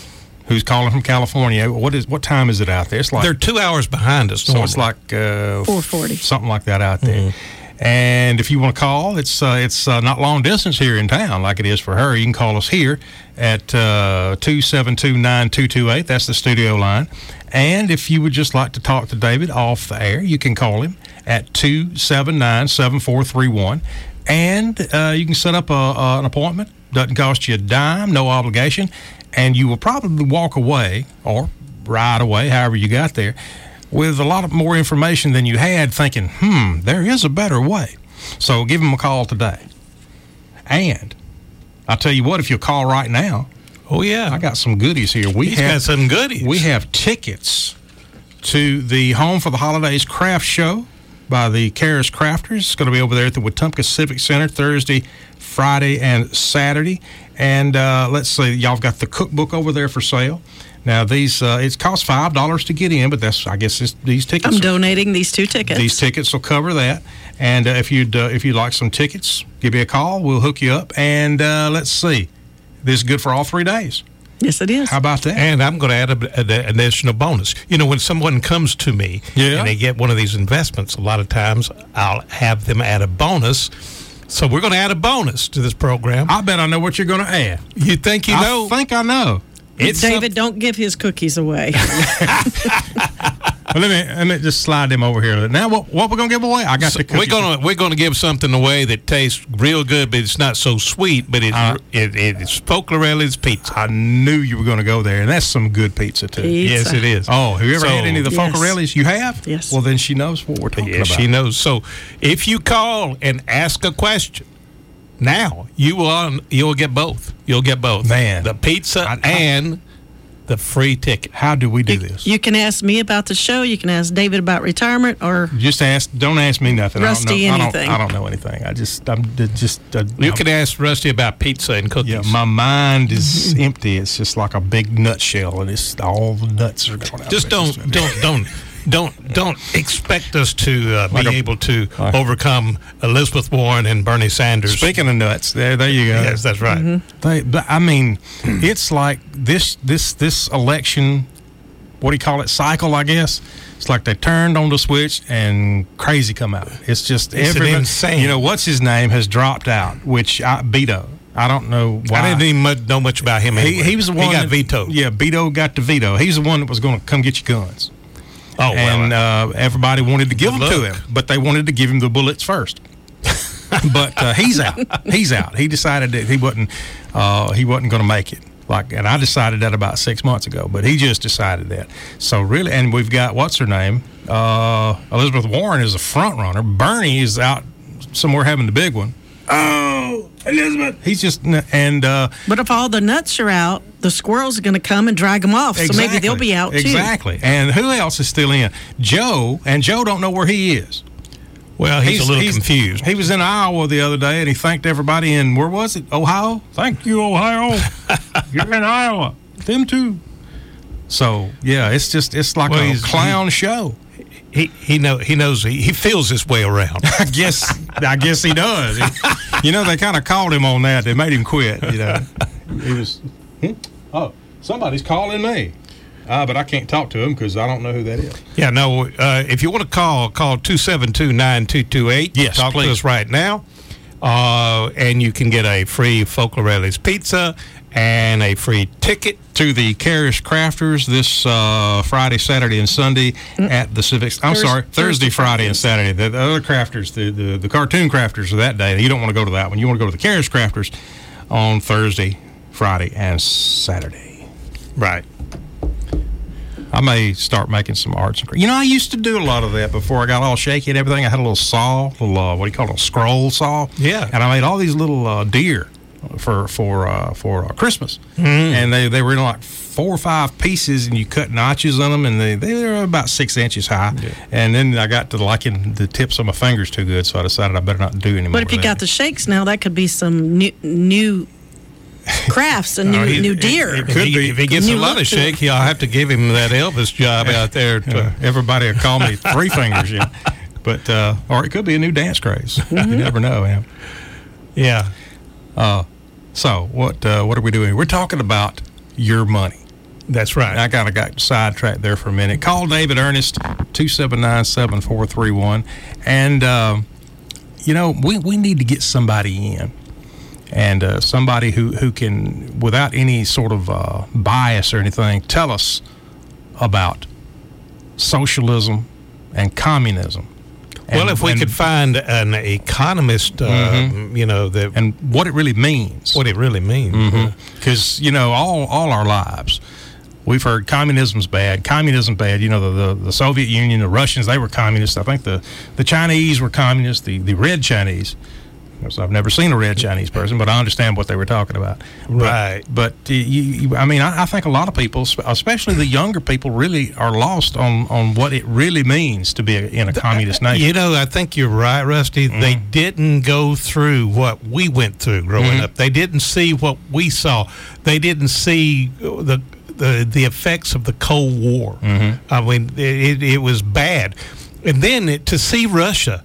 who's calling from California. What is what time is it out there? It's like they're two hours behind us. So normally. it's like uh, four forty, something like that out there. Mm-hmm. And if you want to call, it's uh, it's uh, not long distance here in town like it is for her. You can call us here at uh, two seven two, nine two two eight. That's the studio line. And if you would just like to talk to David off the air, you can call him at two seven nine, seven four three one. And uh, you can set up a, a, an appointment. Doesn't cost you a dime, no obligation. And you will probably walk away or ride away, however you got there, with a lot of more information than you had, thinking, hmm, there is a better way. So give him a call today. And I'll tell you what, if you'll call right now, oh, yeah. I got some goodies here. We He's have got some goodies. We have tickets to the Home for the Holidays craft show by the Karis Crafters. It's going to be over there at the Wetumpka Civic Center Thursday, Friday, and Saturday. And uh, let's see, y'all have got the cookbook over there for sale. Now, these uh, it costs five dollars to get in, but that's I guess it's, these tickets. I'm donating these two tickets. These tickets will cover that. And uh, if you'd uh, if you'd like some tickets, give me a call. We'll hook you up. And uh, let's see, this is good for all three days. Yes, it is. How about that? And I'm going to add an additional bonus. You know, when someone comes to me yeah. and they get one of these investments, a lot of times I'll have them add a bonus. So we're going to add a bonus to this program. I bet I know what you're going to add. You think you I know? I think I know. It's David, some... don't give his cookies away. Well, let me let me just slide them over here. Now, what what we're gonna give away? I got so the cookies. We're gonna we're gonna give something away that tastes real good, but it's not so sweet. But it's uh, it, it's Folklorelli's pizza. I knew you were gonna go there, and that's some good pizza too. Pizza. Yes, it is. Oh, have you ever so, had any of the yes. Folklorelli's? You have? Yes. Well, then she knows what we're talking yes, about. she knows. So, if you call and ask a question now, you will you'll get both. You'll get both. Man, the pizza I, I, and the free ticket. How do we do you, this? You can ask me about the show. You can ask David about retirement, or just ask. Don't ask me nothing. Rusty, I don't know, anything. I don't, I don't know anything. I just. I'm just. Uh, you I'm, can ask Rusty about pizza and cookies. Yeah, my mind is empty. It's just like a big nutshell, and it's all the nuts are going out. Just don't, don't, don't. Don't don't expect us to uh, be like a, able to uh, overcome Elizabeth Warren and Bernie Sanders. Speaking of nuts, there there you go. Yes, that's right. Mm-hmm. They, but I mean, it's like this this this election. What do you call it? Cycle, I guess. It's like they turned on the switch and crazy come out. It's just it's insane. You know what's his name has dropped out, which I, Beto. I don't know why. I didn't even much, know much about him. Anyway. He, he was the one. He got that, vetoed. Yeah, Beto got the veto. He's the one that was going to come get your guns. Oh, and well, uh, everybody wanted to give them look. to him, but they wanted to give him the bullets first. But uh, he's out. He's out. He decided that he wasn't. Uh, he wasn't going to make it. Like, and I decided that about six months ago. But he just decided that. So really, and we've got what's her name? Uh, Elizabeth Warren is a front runner. Bernie is out somewhere having the big one. Oh, Elizabeth. He's just and. Uh, but if all the nuts are out, the squirrels are going to come and drag them off. Exactly, so maybe they'll be out too. Exactly. And who else is still in? Joe, and Joe don't know where he is. Well, he's, he's a little he's, confused. He was in Iowa the other day, and he thanked everybody in, where was it? Ohio? Thank you, Ohio. You're in Iowa. Them too. So, yeah, it's just, it's like well, a clown he, show. He he know he knows he, he feels his way around. I guess I guess he does. He, you know, they kind of called him on that. They made him quit. You know, he was. Hmm? Oh, somebody's calling me. Uh, but I can't talk to him because I don't know who that is. Yeah, no. Uh, if you want to call, call two seven two, nine two two eight. Yes, talk please. to us right now, uh, and you can get a free Folklorelli's pizza and a free ticket to the Karis Crafters this uh, Friday, Saturday, and Sunday at the Civics. I'm Thursday, sorry, Thursday, Thursday Friday, and Saturday. The, the other crafters, the, the the cartoon crafters, are that day. You don't want to go to that one. You want to go to the Karis Crafters on Thursday, Friday, and Saturday. Right. I may start making some arts. You know, I used to do a lot of that before I got all shaky and everything. I had a little saw, little uh, what do you call it, a scroll saw. Yeah. And I made all these little uh, deer for for uh, for uh, Christmas, mm-hmm. and they, they were in like four or five pieces, and you cut notches on them, and they they were about six inches high. Yeah. And then I got to liking the tips of my fingers too good, so I decided I better not do any more. But if you got the shakes now, that could be some new new crafts and new, no, he, new deer. It, it could if he, be. If he gets new a lot of shake, he'll have to give him that Elvis job out there. To, uh, everybody will call me Three Fingers, yeah. But uh, or it could be a new dance craze. Mm-hmm. You never know, man. Yeah. Uh, so what uh, what are we doing? We're talking about your money. That's right. I kind of got sidetracked there for a minute. Call David Ernest, two seven nine, seven four three one. And, uh, you know, we, we need to get somebody in. And uh, somebody who, who can, without any sort of uh, bias or anything, tell us about socialism and communism. And, well, if we and, could find an economist, uh, mm-hmm. you know, that and what it really means. What it really means. Because, mm-hmm. you know, all, all our lives, we've heard communism's bad, communism's bad. You know, the, the, the Soviet Union, the Russians, they were communists. I think the, the Chinese were communists, the, the red Chinese. So I've never seen a red Chinese person, but I understand what they were talking about. Right. But, but you, you, I mean, I, I think a lot of people, especially the younger people, really are lost on, on what it really means to be a, in a communist nation. You know, I think you're right, Rusty. Mm-hmm. They didn't go through what we went through growing mm-hmm. up. They didn't see what we saw. They didn't see the the, the effects of the Cold War. Mm-hmm. I mean, it, it was bad. And then it, to see Russia,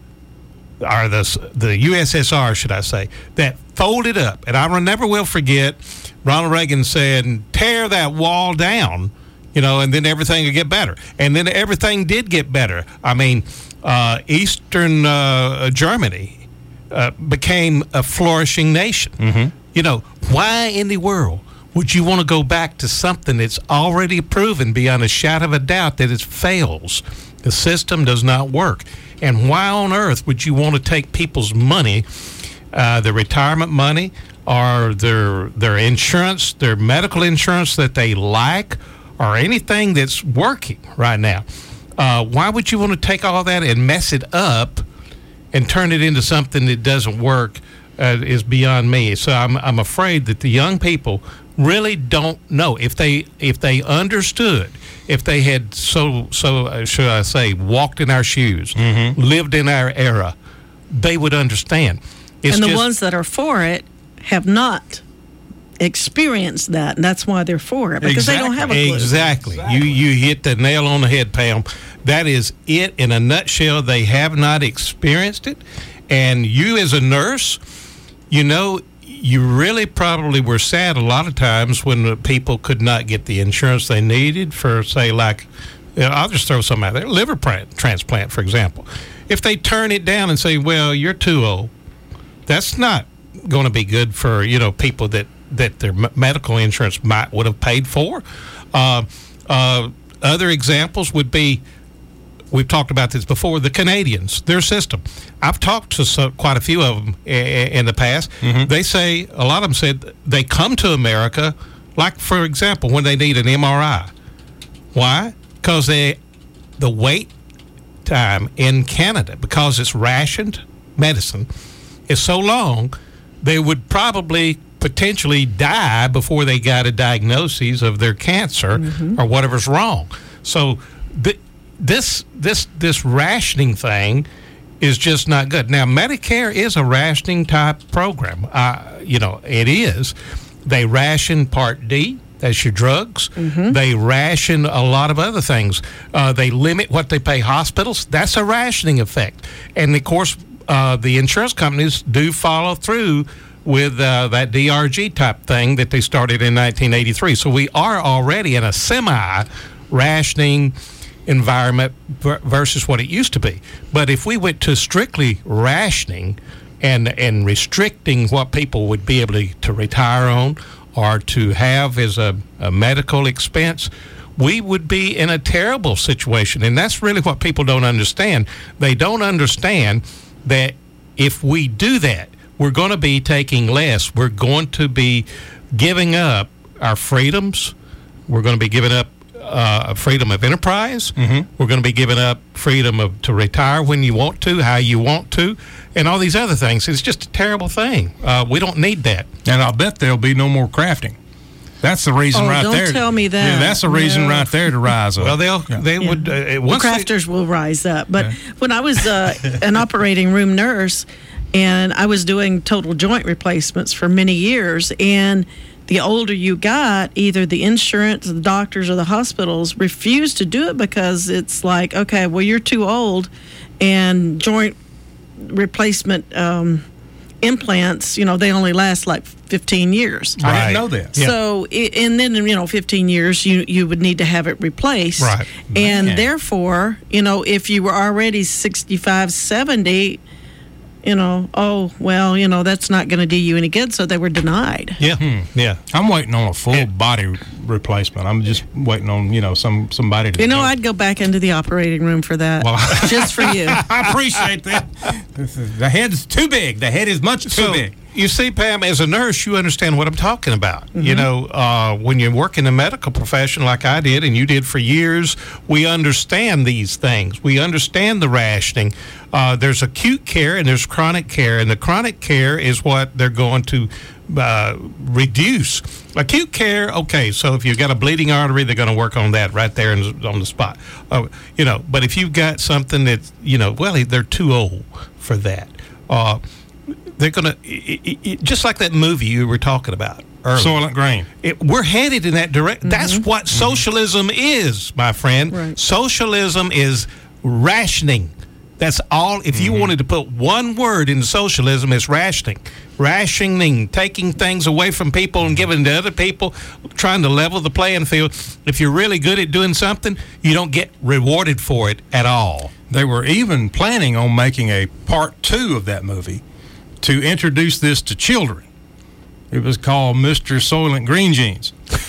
or the, the U S S R, should I say, that folded up. And I never will forget Ronald Reagan said, tear that wall down, you know, and then everything will get better. And then everything did get better. I mean, uh, Eastern uh, Germany uh, became a flourishing nation. Mm-hmm. You know, why in the world would you want to go back to something that's already proven beyond a shadow of a doubt that it fails? The system does not work. And why on earth would you want to take people's money, uh, their retirement money, or their their insurance, their medical insurance that they like, or anything that's working right now? Uh, why would you want to take all that and mess it up and turn it into something that doesn't work? Uh, is beyond me. So I'm I'm afraid that the young people really don't know. If they if they understood, if they had so so uh, should I say walked in our shoes, mm-hmm. lived in our era, they would understand. It's and the just, ones that are for it have not experienced that, and that's why they're for it, because exactly, they don't have a clue. Exactly. exactly. You you hit the nail on the head, Pam. That is it in a nutshell. They have not experienced it, and you as a nurse, you know, you really probably were sad a lot of times when the people could not get the insurance they needed for, say, like, you know, I'll just throw something out there, liver transplant, for example. If they turn it down and say, well, you're too old, that's not going to be good for, you know, people that, that their medical insurance might would have paid for. Uh, uh, other examples would be, we've talked about this before, the Canadians, their system. I've talked to so, quite a few of them in, in the past. Mm-hmm. They say, a lot of them said they come to America, like, for example, when they need an M R I. Why? Because they, the wait time in Canada, because it's rationed medicine, is so long, they would probably potentially die before they got a diagnosis of their cancer mm-hmm. or whatever's wrong. So the This this this rationing thing is just not good. Now, Medicare is a rationing type program. Uh, you know, it is. They ration Part D. That's your drugs. Mm-hmm. They ration a lot of other things. Uh, they limit what they pay hospitals. That's a rationing effect. And, of course, uh, the insurance companies do follow through with uh, that D R G type thing that they started in nineteen eighty-three. So we are already in a semi-rationing environment versus what it used to be. But if we went to strictly rationing and and restricting what people would be able to, to retire on or to have as a, a medical expense, we would be in a terrible situation. And that's really what people don't understand. They don't understand that if we do that, we're going to be taking less. We're going to be giving up our freedoms. We're going to be giving up Uh, freedom of enterprise. Mm-hmm. We're going to be giving up freedom of to retire when you want to, how you want to, and all these other things. It's just a terrible thing. Uh, we don't need that. And I'll bet there'll be no more crafting. That's the reason oh, right don't there. Don't tell me that. Yeah, that's the reason no. right there to rise up. Well, they'll yeah. they yeah. would. Uh, the crafters they, will rise up. But yeah. when I was uh, an operating room nurse, and I was doing total joint replacements for many years, and the older you got, either the insurance, the doctors, or the hospitals refuse to do it because it's like, okay, well, you're too old, and joint replacement um, implants, you know, they only last like fifteen years. I didn't know that. Yeah. So, i- and then, you know, fifteen years, you, you would need to have it replaced. Right. And Man. therefore, you know, if you were already sixty-five, seventy, you know, oh, well, you know, that's not going to do you any good. So they were denied. Yeah, yeah. I'm waiting on a full body replacement. I'm just waiting on, you know, some somebody to You know, do it. I'd go back into the operating room for that, Well, just for you. I appreciate that. This is- The head's too big. The head is much too So, big. you see, Pam, as a nurse, you understand what I'm talking about. Mm-hmm. You know, uh, when you work in the medical profession like I did and you did for years, we understand these things. We understand the rationing. Uh, there's acute care and there's chronic care, and the chronic care is what they're going to uh, reduce. Acute care, okay, so if you've got a bleeding artery, they're going to work on that right there in, on the spot. Uh, you know, but if you've got something that, you know, well, they're too old for that. Uh, they're going to, just like that movie you were talking about earlier. Soylent Green. It, we're headed in that direction. That's what socialism is, my friend. Right. Socialism is rationing. That's all. If you wanted to put one word in socialism, it's rationing. Rationing, taking things away from people and giving to other people, trying to level the playing field. If you're really good at doing something, you don't get rewarded for it at all. They were even planning on making a part two of that movie to introduce this to children. It was called Mister Soylent Green Jeans.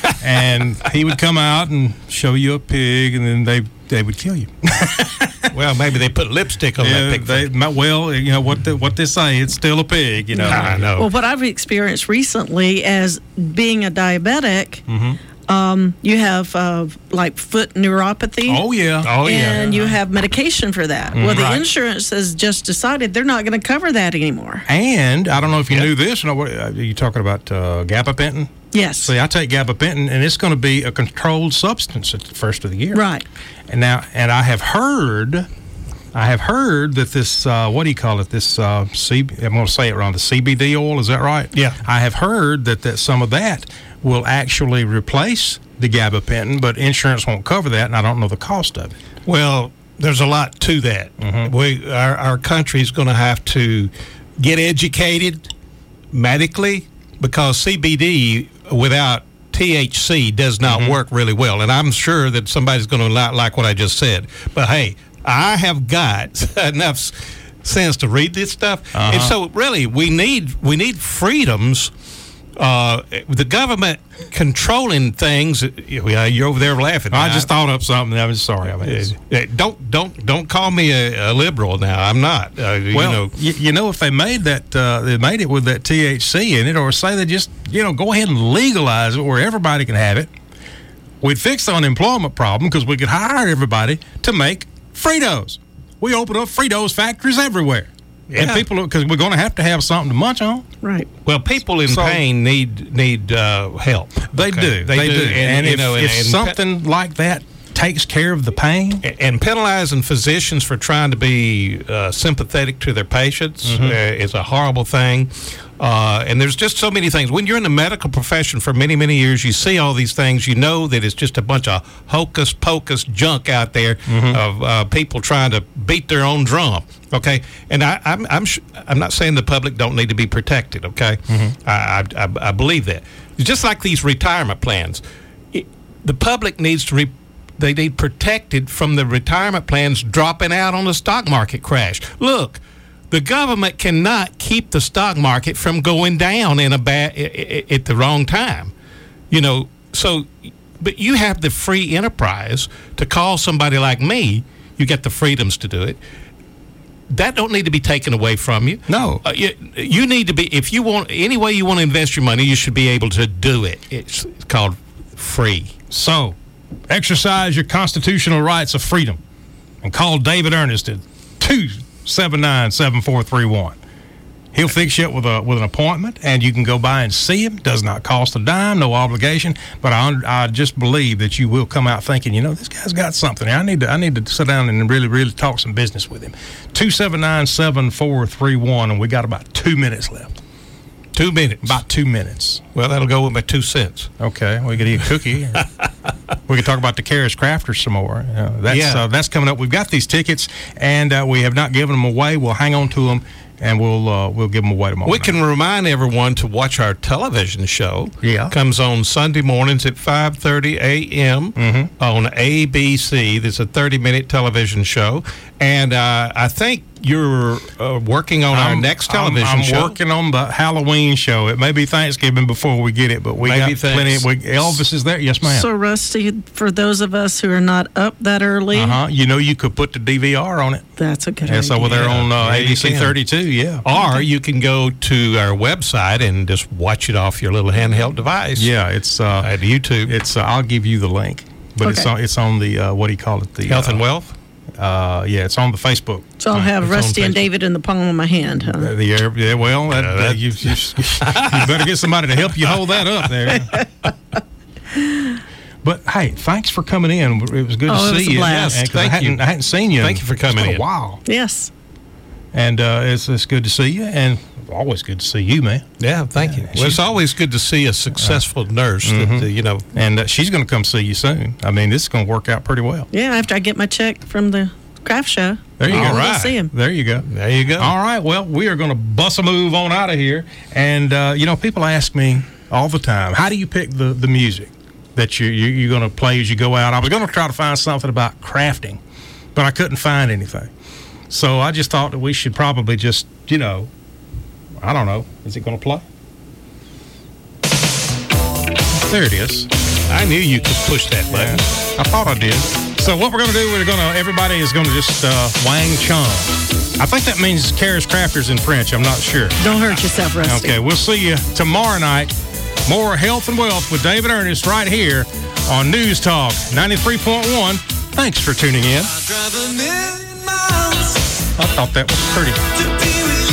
And he would come out and show you a pig, and then they they would kill you. Well, maybe they put lipstick on Yeah, that pig. they, my- well, you know what they, what they say, it's still a pig, you know. I know. Well, what I've experienced recently as being a diabetic, Mm-hmm. um, you have uh, like foot neuropathy. Oh, yeah. Oh, yeah. And you have medication for that. Well, the Right. insurance has just decided they're not going to cover that anymore. And I don't know if you knew this. Or not, what, are you talking about uh, gabapentin? Yes. See, I take gabapentin, and it's going to be a controlled substance at the first of the year. Right. And now, and I have heard, I have heard that this, uh, what do you call it? This, uh, C, I'm going to say it wrong. The C B D oil, is that right? Yeah. I have heard that, that some of that will actually replace the gabapentin, but insurance won't cover that, and I don't know the cost of it. Well, there's a lot to that. Mm-hmm. We, our, our country's going to have to get educated medically, because C B D without T H C does not Mm-hmm. work really well. And I'm sure that somebody's going to not like what I just said. But hey, I have got enough s- sense to read this stuff. Uh-huh. And so really we need we need freedoms. Uh, the government controlling things. Yeah, you're over there laughing. I now. just thought up something. I'm sorry. I mean, it's- Uh, don't don't don't call me a, a liberal now. I'm not. Uh, you well, know, you, you know, if they made that, uh, they made it with that T H C in it, or say they just, you know, go ahead and legalize it where everybody can have it, we'd fix the unemployment problem because we could hire everybody to make Fritos. We open up Fritos factories everywhere. And Yeah. people, because we're going to have to have something to munch on. Right. well, people in So- pain need need uh, help. They Okay? do. They, do. And, you if, know, if and, and something like that takes care of the pain, pe- and penalizing physicians for trying to be uh, sympathetic to their patients Mm-hmm. uh, is a horrible thing. Uh, and there's just so many things. When you're in the medical profession for many, many years, you see all these things. You know that it's just a bunch of hocus pocus junk out there Mm-hmm. of uh, people trying to beat their own drum. Okay, and I, I'm I'm sh- I'm not saying the public don't need to be protected. Okay, Mm-hmm. I, I I believe that. Just like these retirement plans, it, the public needs to. Re- they need protected from the retirement plans dropping out on the stock market crash. Look. The government cannot keep the stock market from going down in a bad at the wrong time, you know. So, but you have the free enterprise to call somebody like me. You get the freedoms to do it. That don't need to be taken away from you. No. uh, you, you need to be. If you want any way you want to invest your money, you should be able to do it. It's, it's called free. so exercise your constitutional rights of freedom and call David Ernest at two seven nine, seven four three one. He'll fix you up with a with an appointment, and you can go by and see him. Does not cost a dime, no obligation. But I I just believe that you will come out thinking, you know, this guy's got something. I need to I need to sit down and really really talk some business with him. two seven nine, seven four three one, and we got about two minutes left. Two minutes. About two minutes. Well, that'll go with my two cents. Okay, we could eat a cookie. We could talk about the Karis Crafters some more. Uh, that's Yeah. uh, that's coming up. We've got these tickets, and uh, we have not given them away. We'll hang on to them and we'll uh, we'll give them away tomorrow. We night. can remind everyone to watch our television show. Yeah. Comes on Sunday mornings at five thirty a.m. Mm-hmm. on A B C. There's a thirty-minute television show. And uh, I think you're uh, working on our I'm- next television I'm, I'm show. working on the Halloween show. It may be Thanksgiving before we get it, but we Maybe got plenty. thanks. We, Elvis is there. Yes, ma'am. So, Rusty, for those of us who are not up that early, Uh-huh. You know, you could put the D V R on it. that's a good That's idea. over there on uh, Yeah, you A B C can. thirty-two. Yeah. Or you can go to our website and just watch it off your little handheld device. Yeah, it's uh, At YouTube. it's. Uh, I'll give you the link, but it's Okay. on. It's on the uh, what do you call it? The Health uh, and Wealth. Uh, yeah, it's on the Facebook. So I'll have It's on Rusty and Facebook. David in the palm of my hand, huh? Uh, the air, yeah, well, that, Yeah, uh, that- you, you, you better get somebody to help you hold that up there. But hey, thanks for coming in. It was good Oh, to it see was a you. blast. And 'cause Thank I hadn't, you. I hadn't seen you. Thank you for It's coming been in. a while, Yes. and uh, it's it's good to see you, and always good to see you, man. Yeah, thank you. Well, it's she's- always good to see a successful nurse that, uh, you know. And uh, she's going to come see you soon. I mean, this is going to work out pretty well. Yeah, after I get my check from the craft show. There you I'll go. go Right. see him. There you go. There you go. All right. Well, we are going to bust a move on out of here. And, uh, you know, people ask me all the time, how do you pick the, the music that you, you, you're going to play as you go out? I was going to try to find something about crafting, but I couldn't find anything. So I just thought that we should probably just, you know, I don't know. Is it going to play? There it is. I knew you could push that button. I thought I did. So what we're going to do, we're going to, everybody is going to just uh, Wang Chung. I think that means Kara's Crafters in French. I'm not sure. Don't hurt yourself, Rusty. Okay, we'll see you tomorrow night. More Health and Wealth with David Ernest right here on News Talk ninety-three point one. Thanks for tuning in. I thought that was pretty.